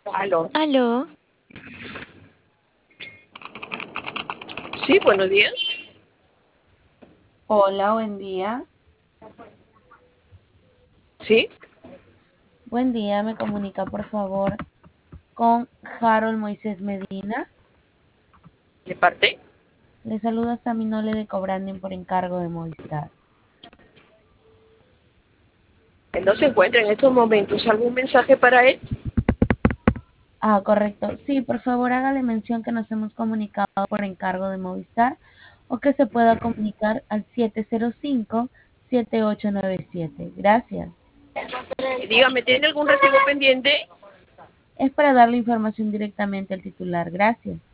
Aló. Aló, Sí, buenos días. Hola, buen día. Sí, Buen día, me comunica por favor con Harold Moisés Medina. de parte. Le saluda Saminole de Cobranding por encargo de Movistar. Él no se encuentra en estos momentos. ¿Algún mensaje para él? Ah, correcto. Sí, por favor hágale mención que nos hemos comunicado por encargo de Movistar o que se pueda comunicar al 705-7897. Gracias. Dígame, ¿tiene algún recibo pendiente? Es para darle información directamente al titular. Gracias.